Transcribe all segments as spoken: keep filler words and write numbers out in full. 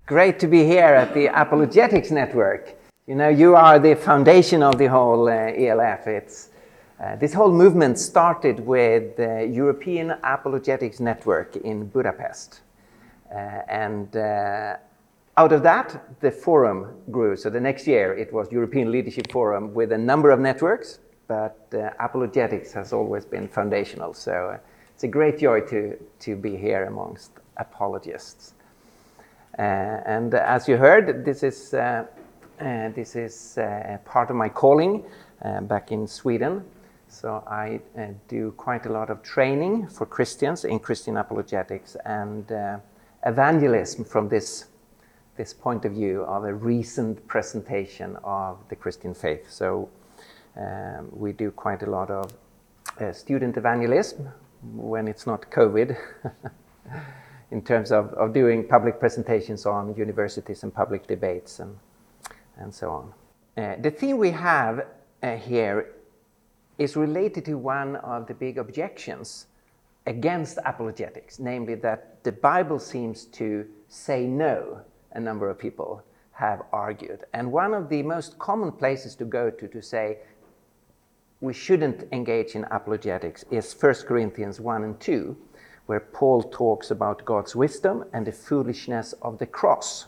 Great to be here at the Apologetics Network. You know, you are the foundation of the whole uh, E L F. It's, uh, this whole movement started with the European Apologetics Network in Budapest. Uh, and uh, out of that, the forum grew. So the next year, it was European Leadership Forum with a number of networks, but uh, apologetics has always been foundational. So uh, it's a great joy to, to be here amongst apologists. Uh, and as you heard, this is, uh, uh, this is uh, part of my calling uh, back in Sweden. So I uh, do quite a lot of training for Christians in Christian apologetics and uh, evangelism from this, this point of view of a recent presentation of the Christian faith. So um, we do quite a lot of uh, student evangelism when it's not COVID. in terms of, of doing public presentations on universities and public debates and, and so on. Uh, the theme we have uh, here is related to one of the big objections against apologetics, namely that the Bible seems to say no, a number of people have argued. And one of the most common places to go to to say we shouldn't engage in apologetics is First Corinthians one and two, where Paul talks about God's wisdom and the foolishness of the cross.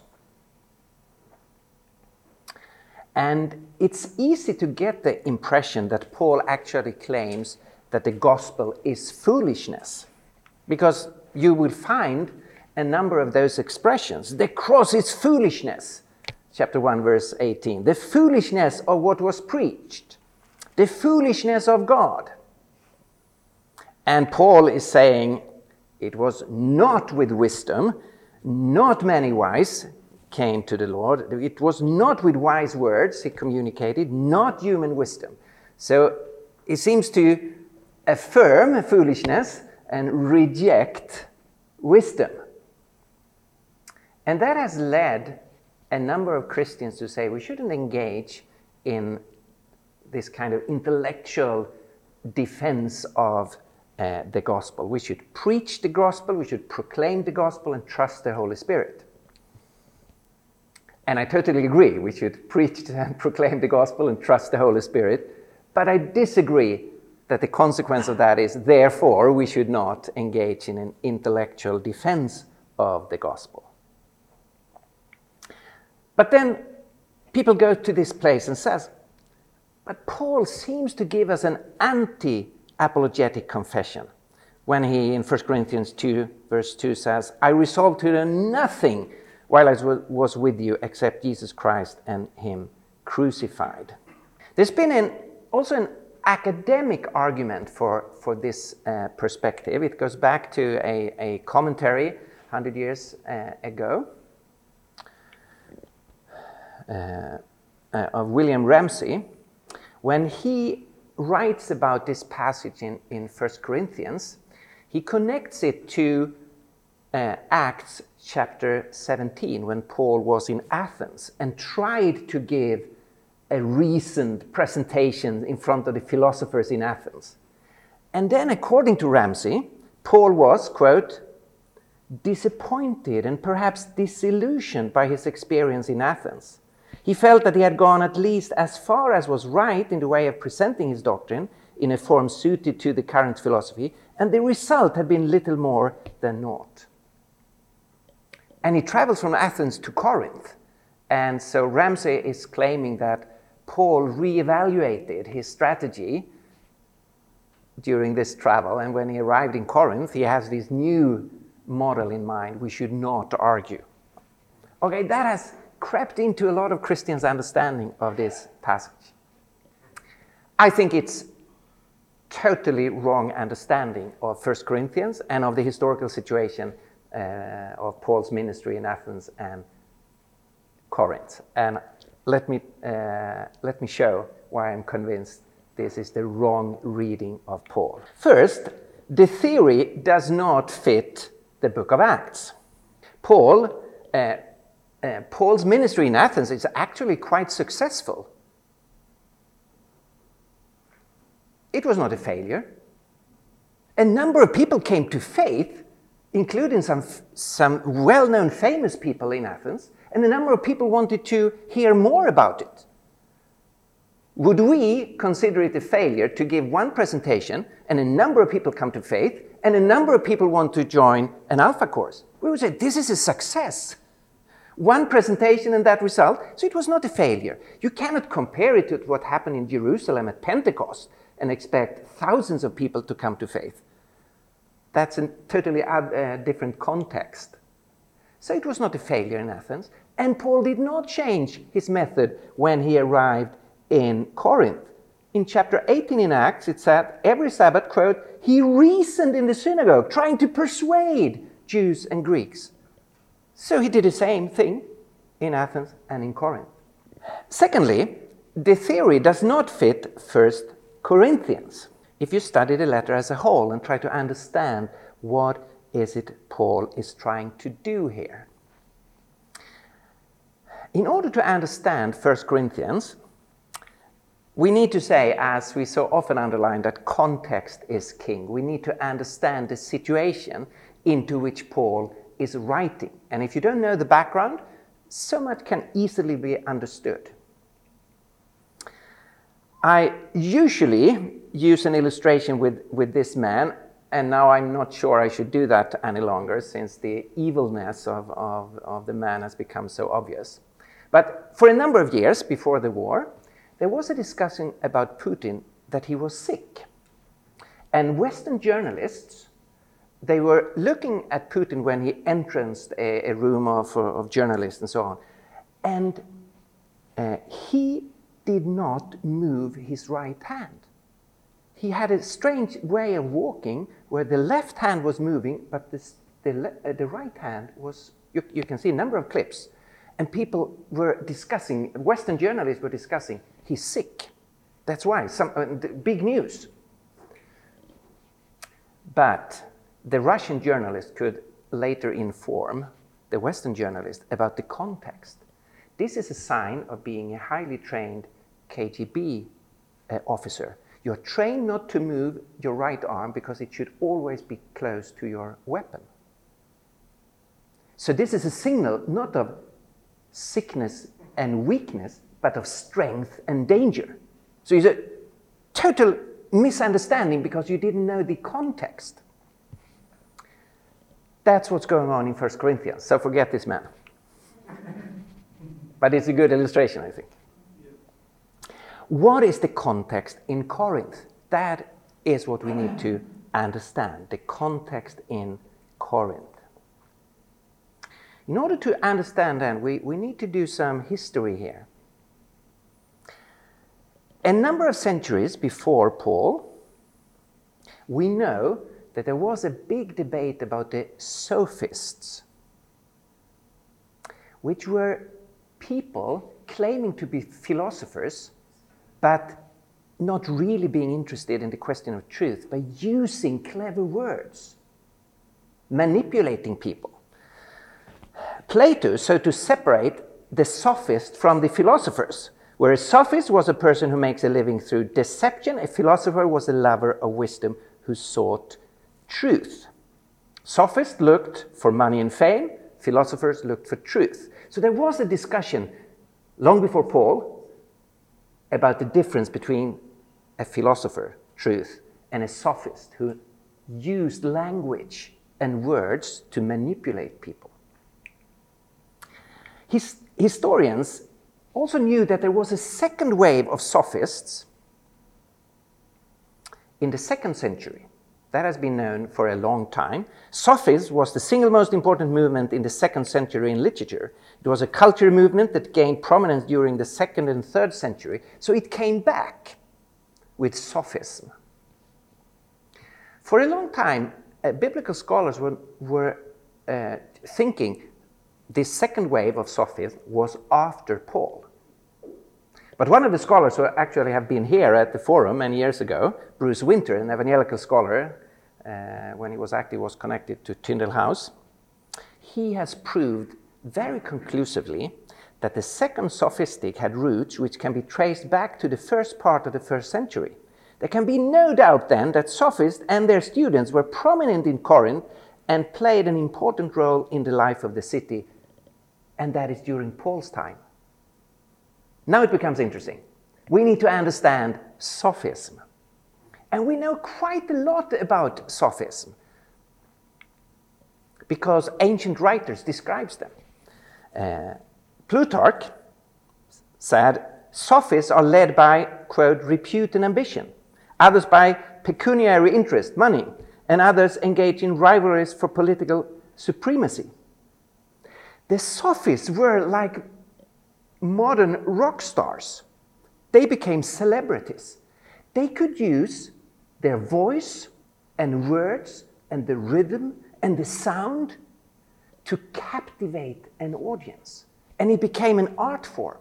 And it's easy to get the impression that Paul actually claims that the gospel is foolishness, because you will find a number of those expressions. The cross is foolishness, chapter one, verse eighteen. The foolishness of what was preached. The foolishness of God. And Paul is saying, it was not with wisdom, not many wise came to the Lord. It was not with wise words he communicated, not human wisdom. So he seems to affirm foolishness and reject wisdom. And that has led a number of Christians to say we shouldn't engage in this kind of intellectual defense of Uh, the gospel. We should preach the gospel, we should proclaim the gospel and trust the Holy Spirit. And I totally agree, we should preach and proclaim the gospel and trust the Holy Spirit, but I disagree that the consequence of that is, therefore, we should not engage in an intellectual defense of the gospel. But then people go to this place and says, but Paul seems to give us an anti apologetic confession when he in First Corinthians two verse two says, I resolved to do nothing while I was with you except Jesus Christ and him crucified. There's been an, also an academic argument for, for this uh, perspective. It goes back to a, a commentary one hundred years uh, ago uh, uh, of William Ramsey, when he writes about this passage in, in First Corinthians. He connects it to uh, Acts chapter seventeen, when Paul was in Athens and tried to give a reasoned presentation in front of the philosophers in Athens. And then, according to Ramsey, Paul was, quote, disappointed and perhaps disillusioned by his experience in Athens. He felt that he had gone at least as far as was right in the way of presenting his doctrine in a form suited to the current philosophy, and the result had been little more than naught. And he travels from Athens to Corinth, and so Ramsey is claiming that Paul reevaluated his strategy during this travel, and when he arrived in Corinth, he has this new model in mind: we should not argue. Okay, that has crept into a lot of Christians' understanding of this passage. I think it's totally wrong understanding of First Corinthians and of the historical situation uh, of Paul's ministry in Athens and Corinth. And let me, uh, let me show why I'm convinced this is the wrong reading of Paul. First, the theory does not fit the book of Acts. Paul uh, Uh, Paul's ministry in Athens is actually quite successful. It was not a failure. A number of people came to faith including some, some well-known famous people in Athens, and a number of people wanted to hear more about it. Would we consider it a failure to give one presentation and a number of people come to faith and a number of people want to join an Alpha course? We would say this is a success. One presentation and that result, so it was not a failure. You cannot compare it to what happened in Jerusalem at Pentecost and expect thousands of people to come to faith. That's a totally uh, different context. So it was not a failure in Athens, and Paul did not change his method when he arrived in Corinth. In chapter eighteen in Acts, it said, every Sabbath, quote, he reasoned in the synagogue, trying to persuade Jews and Greeks. So he did the same thing in Athens and in Corinth. Secondly, the theory does not fit First Corinthians. If you study the letter as a whole and try to understand what is it Paul is trying to do here. In order to understand First Corinthians, we need to say, as we so often underline, that context is king. We need to understand the situation into which Paul is writing. And if you don't know the background, so much can easily be understood. I usually use an illustration with, with this man, and now I'm not sure I should do that any longer since the evilness of, of, of the man has become so obvious. But for a number of years before the war, there was a discussion about Putin that he was sick. And Western journalists, they were looking at Putin when he entered a, a room of, of journalists and so on. And uh, he did not move his right hand. He had a strange way of walking where the left hand was moving, but this, the, le- uh, the right hand was, you, you can see a number of clips. And people were discussing, Western journalists were discussing, he's sick. That's why, some uh, big news. But the Russian journalist could later inform the Western journalist about the context. This is a sign of being a highly trained K G B uh, officer. You're trained not to move your right arm because it should always be close to your weapon. So this is a signal not of sickness and weakness, but of strength and danger. So it's a total misunderstanding because you didn't know the context. That's what's going on in First Corinthians. So forget this man. But it's a good illustration, I think. What is the context in Corinth? That is what we need to understand, the context in Corinth. In order to understand that, we, we need to do some history here. A number of centuries before Paul, we know that there was a big debate about the sophists, which were people claiming to be philosophers, but not really being interested in the question of truth, by using clever words, manipulating people. Plato sought to separate the sophist from the philosophers, where a sophist was a person who makes a living through deception, a philosopher was a lover of wisdom who sought truth. Sophists looked for money and fame, philosophers looked for truth. So there was a discussion long before Paul about the difference between a philosopher, truth, and a sophist who used language and words to manipulate people. His, historians also knew that there was a second wave of sophists in the second century. That has been known for a long time. Sophism was the single most important movement in the second century in literature. It was a culture movement that gained prominence during the second and third century, so it came back with sophism. For a long time, uh, biblical scholars were, were uh, thinking this second wave of sophism was after Paul. But one of the scholars who actually have been here at the forum many years ago, Bruce Winter, an evangelical scholar, uh, when he was active, was connected to Tyndale House. He has proved very conclusively that the second sophistic had roots which can be traced back to the first part of the first century. There can be no doubt then that sophists and their students were prominent in Corinth and played an important role in the life of the city, and that is during Paul's time. Now it becomes interesting. We need to understand sophism. And we know quite a lot about sophism because ancient writers describe them. Uh, Plutarch said, sophists are led by, quote, repute and ambition, others by pecuniary interest, money, and others engage in rivalries for political supremacy. The sophists were like modern rock stars. They became celebrities. They could use their voice and words and the rhythm and the sound to captivate an audience. And it became an art form.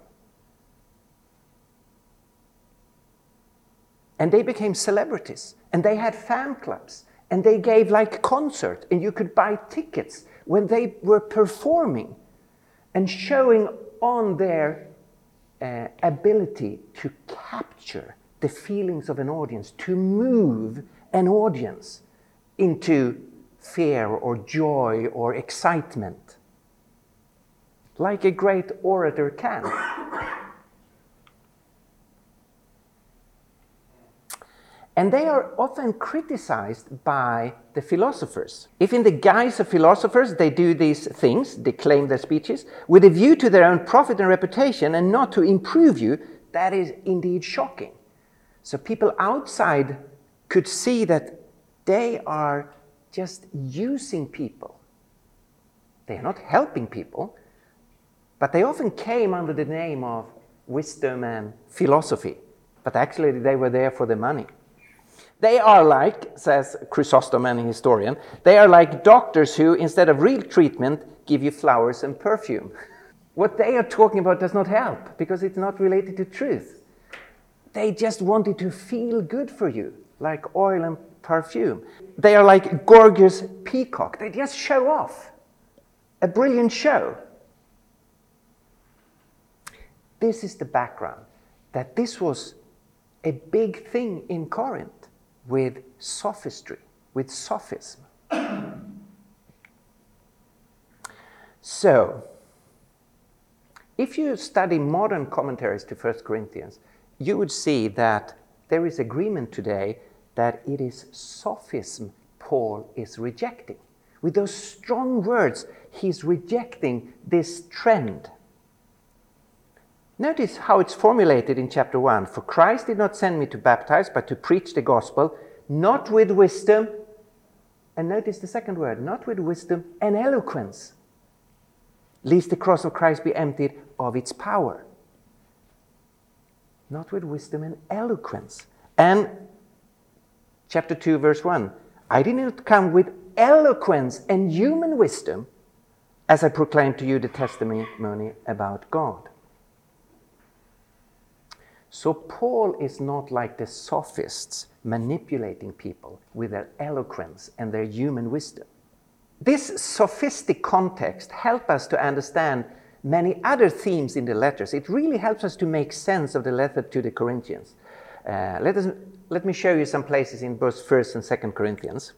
And they became celebrities. And they had fan clubs. And they gave like concert. And you could buy tickets when they were performing and showing on their uh, ability to capture the feelings of an audience, to move an audience into fear or joy or excitement, like a great orator can. And they are often criticized by the philosophers. If in the guise of philosophers they do these things, declaim their speeches, with a view to their own profit and reputation and not to improve you, that is indeed shocking. So people outside could see that they are just using people. They are not helping people, but they often came under the name of wisdom and philosophy. But actually they were there for the money. They are like, says Chrysostom, a historian, they are like doctors who, instead of real treatment, give you flowers and perfume. What they are talking about does not help, because it's not related to truth. They just wanted to feel good for you, like oil and perfume. They are like Gorgias peacock. They just show off. A brilliant show. This is the background, that this was a big thing in Corinth with sophistry, with sophism. So, if you study modern commentaries to First Corinthians, you would see that there is agreement today that it is sophism Paul is rejecting. With those strong words, he's rejecting this trend. Notice how it's formulated in chapter one. For Christ did not send me to baptize, but to preach the gospel, not with wisdom, and notice the second word, not with wisdom and eloquence, lest the cross of Christ be emptied of its power. Not with wisdom and eloquence. And chapter two, verse one, I did not come with eloquence and human wisdom as I proclaimed to you the testimony about God. So Paul is not like the sophists manipulating people with their eloquence and their human wisdom. This sophistic context helps us to understand many other themes in the letters. It really helps us to make sense of the letter to the Corinthians. Uh, let us, let me show you some places in both First and Second Corinthians.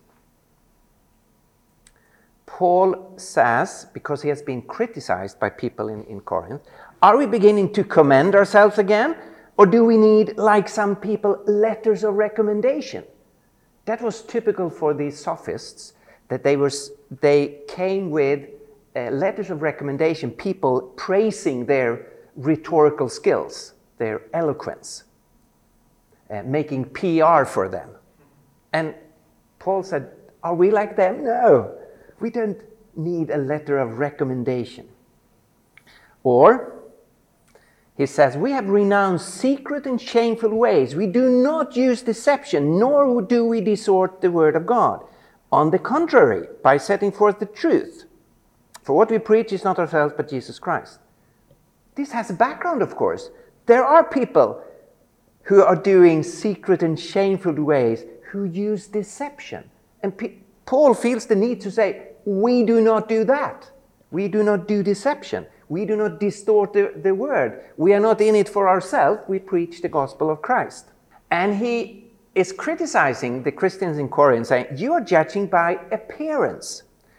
Paul says, because he has been criticized by people in, in Corinth, are we beginning to commend ourselves again? Or do we need, like some people, letters of recommendation? That was typical for these sophists, that they, were, they came with uh, letters of recommendation, people praising their rhetorical skills, their eloquence, uh, making P R for them. And Paul said, are we like them? No, we don't need a letter of recommendation. Or, he says, we have renounced secret and shameful ways. We do not use deception, nor do we distort the word of God. On the contrary, by setting forth the truth. For what we preach is not ourselves, but Jesus Christ. This has a background, of course. There are people who are doing secret and shameful ways, who use deception. And P- Paul feels the need to say, we do not do that. We do not do deception. We do not distort the, the word. We are not in it for ourselves. We preach the gospel of Christ. And he is criticizing the Christians in Corinth, saying, you are judging by appearance.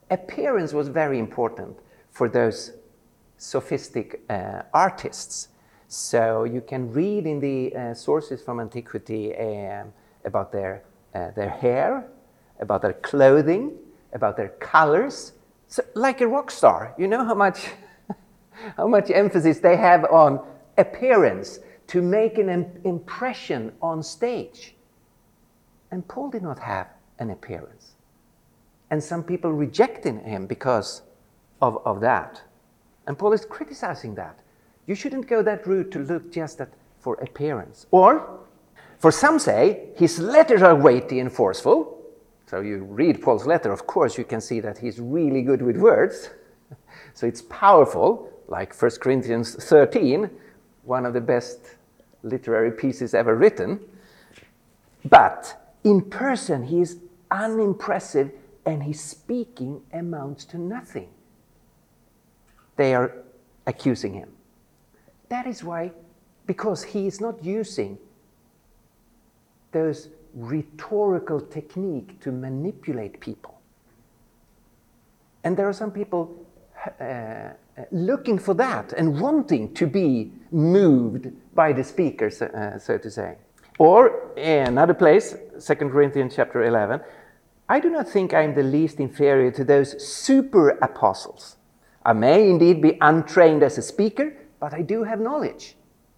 appearance was very important for those sophistic uh, artists. So you can read in the uh, sources from antiquity uh, about their, uh, their hair, about their clothing, about their colors. So, like a rock star, you know how much, how much emphasis they have on appearance to make an im- impression on stage. And Paul did not have an appearance. And some people rejected him because of, of that. And Paul is criticizing that. You shouldn't go that route to look just at for appearance. Or, for some say, his letters are weighty and forceful. So you read Paul's letter, of course, you can see that he's really good with words. So it's powerful, like First Corinthians thirteen, one of the best literary pieces ever written. But in person, he is unimpressive and his speaking amounts to nothing. They are accusing him. That is why, because he is not using those rhetorical technique to manipulate people. And there are some people uh, looking for that and wanting to be moved by the speaker, uh, so to say. Or in another place, Second Corinthians chapter eleven, I do not think I am the least inferior to those super apostles. I may indeed be untrained as a speaker, but I do have knowledge.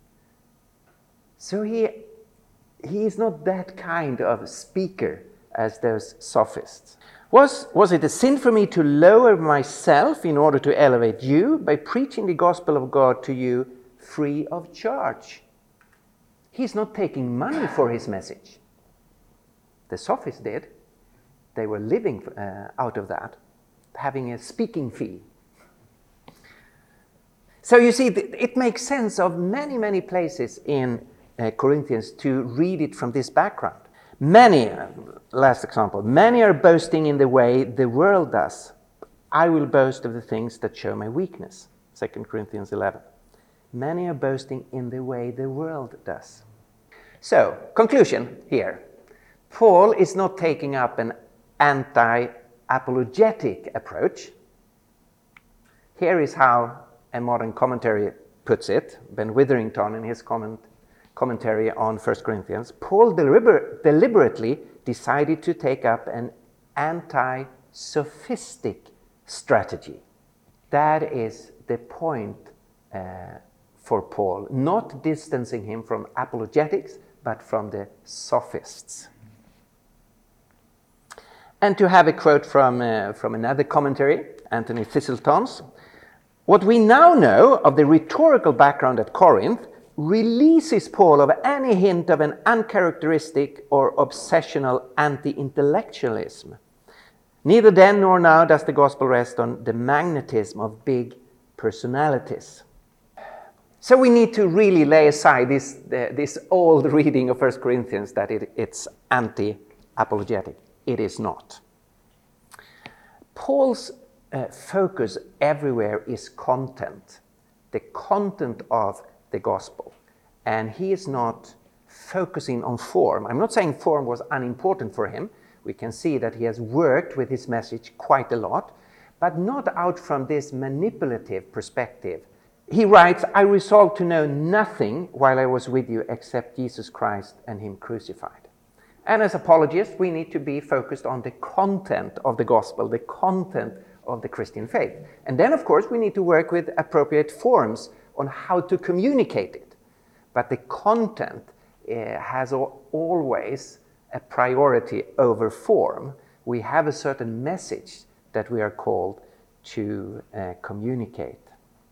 So he, he is not that kind of speaker as those sophists. Was, was it a sin for me to lower myself in order to elevate you by preaching the gospel of God to you free of charge? He's not taking money for his message. The sophists did. They were living uh, out of that, having a speaking fee. So you see, it makes sense of many, many places in uh, Corinthians to read it from this background. Many, uh, last example, many are boasting in the way the world does. I will boast of the things that show my weakness. Second Corinthians eleven. Many are boasting in the way the world does. So, conclusion here. Paul is not taking up an anti-apologetic approach. Here is how a modern commentary puts it, Ben Witherington in his comment, commentary on First Corinthians. Paul deliber- deliberately decided to take up an anti-sophistic strategy. That is the point uh, for Paul, not distancing him from apologetics, but from the sophists. And to have a quote from, uh, from another commentary, Anthony Thistleton's, what we now know of the rhetorical background at Corinth releases Paul of any hint of an uncharacteristic or obsessional anti-intellectualism. Neither then nor now does the gospel rest on the magnetism of big personalities. So we need to really lay aside this, uh, this old reading of First Corinthians that it, it's anti-apologetic. It is not. Paul's uh, focus everywhere is content, the content of the gospel. And he is not focusing on form. I'm not saying form was unimportant for him. We can see that he has worked with his message quite a lot, but not out from this manipulative perspective. He writes, I resolved to know nothing while I was with you except Jesus Christ and him crucified. And as apologists, we need to be focused on the content of the gospel, the content of the Christian faith. And then, of course, we need to work with appropriate forms on how to communicate it. But the content uh, has al- always a priority over form. We have a certain message that we are called to uh, communicate.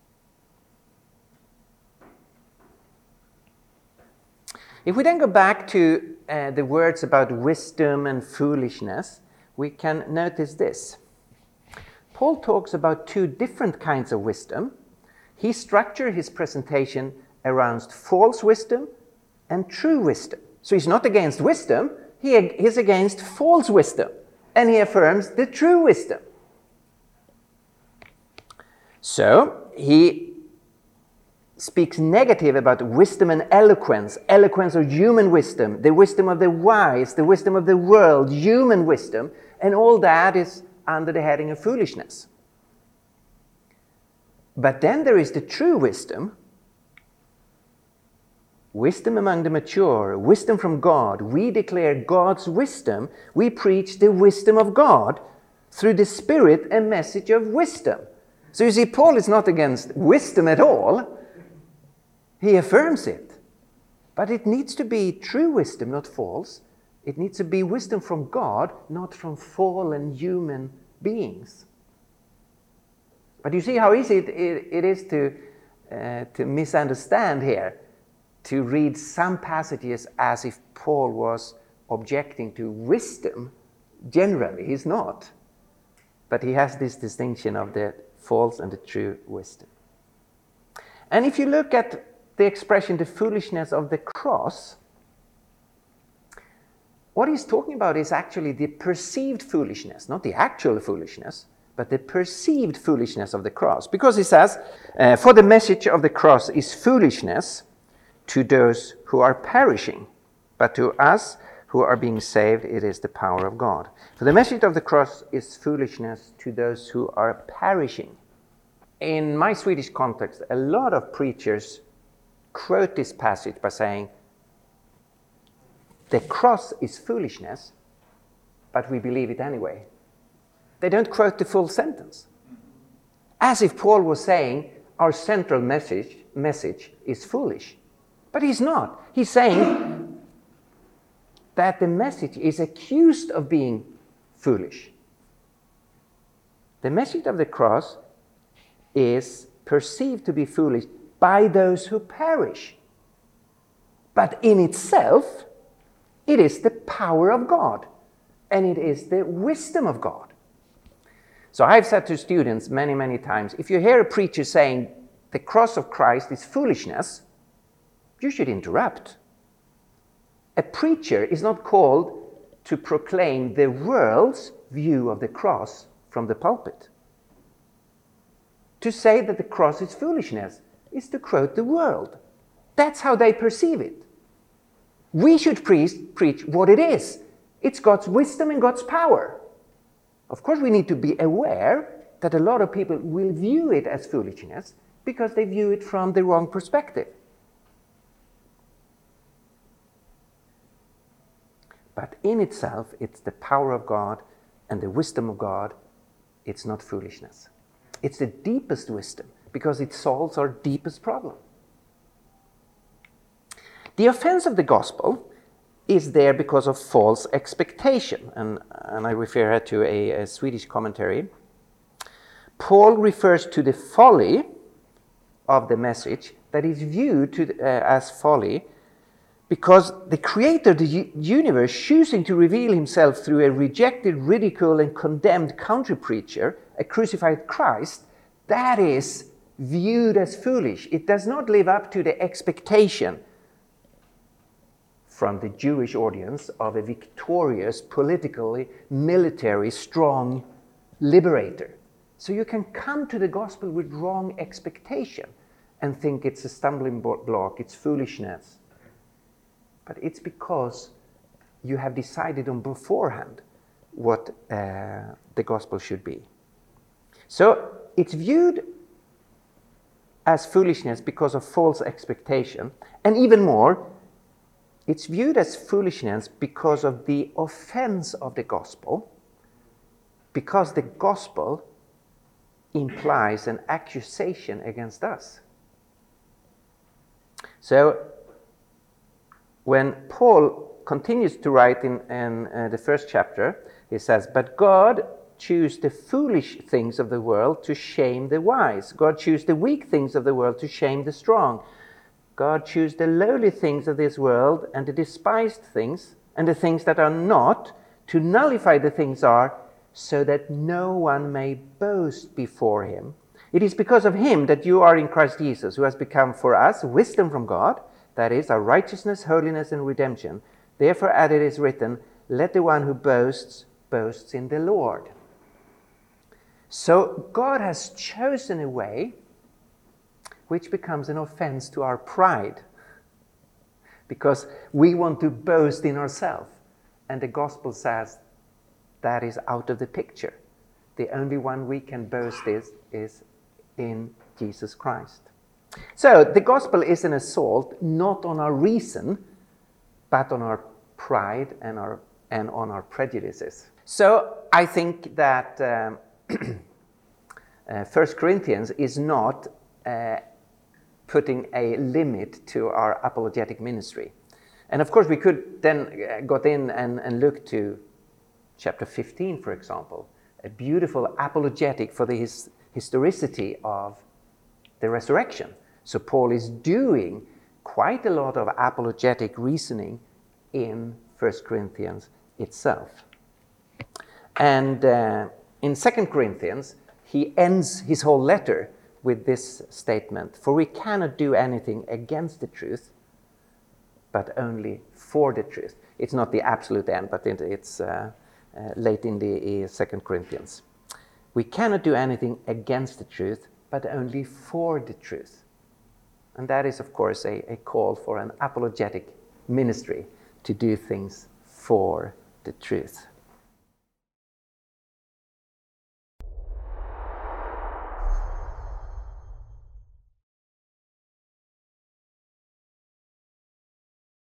If we then go back to uh, the words about wisdom and foolishness, we can notice this. Paul talks about two different kinds of wisdom. He structured his presentation around false wisdom and true wisdom. So he's not against wisdom, he is against false wisdom, and he affirms the true wisdom. So he speaks negative about wisdom and eloquence, eloquence or human wisdom, the wisdom of the wise, the wisdom of the world, human wisdom, and all that is under the heading of foolishness. But then there is the true wisdom, wisdom among the mature, wisdom from God. We declare God's wisdom. We preach the wisdom of God through the Spirit, a message of wisdom. So you see, Paul is not against wisdom at all. He affirms it. But it needs to be true wisdom, not false. It needs to be wisdom from God, not from fallen human beings. But you see how easy it, it, it is to, uh, to misunderstand here, to read some passages as if Paul was objecting to wisdom generally. He's not. But he has this distinction of the false and the true wisdom. And if you look at the expression, the foolishness of the cross, what he's talking about is actually the perceived foolishness, not the actual foolishness, but the perceived foolishness of the cross. Because he says, uh, for the message of the cross is foolishness to those who are perishing, but to us who are being saved, it is the power of God. For the message of the cross is foolishness to those who are perishing. In my Swedish context, a lot of preachers quote this passage by saying, the cross is foolishness, but we believe it anyway. They don't quote the full sentence. As if Paul was saying, our central message, message is foolish. But he's not. He's saying that the message is accused of being foolish. The message of the cross is perceived to be foolish by those who perish. But in itself, it is the power of God, and it is the wisdom of God. So I've said to students many, many times, if you hear a preacher saying the cross of Christ is foolishness, you should interrupt. A preacher is not called to proclaim the world's view of the cross from the pulpit. To say that the cross is foolishness is to quote the world. That's how they perceive it. We should preach, preach what it is. It's God's wisdom and God's power. Of course, we need to be aware that a lot of people will view it as foolishness because they view it from the wrong perspective. But in itself, it's the power of God and the wisdom of God. It's not foolishness. It's the deepest wisdom because it solves our deepest problem. The offense of the gospel is there because of false expectation. And, and I refer here to a, a Swedish commentary. Paul refers to the folly of the message that is viewed to, uh, as folly because the creator of the u- universe, choosing to reveal himself through a rejected, ridiculed, and condemned counter-preacher, a crucified Christ, that is viewed as foolish. It does not live up to the expectation from the Jewish audience of a victorious, politically, military, strong liberator. So you can come to the gospel with wrong expectation and think it's a stumbling block, it's foolishness. But it's because you have decided on beforehand what uh, the gospel should be. So it's viewed as foolishness because of false expectation, and even more, it's viewed as foolishness because of the offense of the gospel, because the gospel implies an accusation against us. So, when Paul continues to write in, in uh, the first chapter, he says, but God chose the foolish things of the world to shame the wise. God chose the weak things of the world to shame the strong. God chose the lowly things of this world and the despised things and the things that are not to nullify the things are, so that no one may boast before him. It is because of him that you are in Christ Jesus, who has become for us wisdom from God, that is, our righteousness, holiness, and redemption. Therefore, as it is written, let the one who boasts, boasts in the Lord. So God has chosen a way which becomes an offense to our pride, because we want to boast in ourselves. And the gospel says that is out of the picture. the only one we can boast is, is in Jesus Christ. So the gospel is an assault not on our reason, but on our pride and, our, and on our prejudices. So I think that um, uh, First Corinthians is not uh, putting a limit to our apologetic ministry. And of course we could then got in and, and look to chapter fifteen, for example, a beautiful apologetic for the his, historicity of the resurrection. So Paul is doing quite a lot of apologetic reasoning in First Corinthians itself. And uh, in Second Corinthians, he ends his whole letter with this statement, "For we cannot do anything against the truth, but only for the truth." It's not the absolute end, but it's uh, uh, late in the uh, Second Corinthians. We cannot do anything against the truth, but only for the truth. And that is, of course, a, a call for an apologetic ministry to do things for the truth.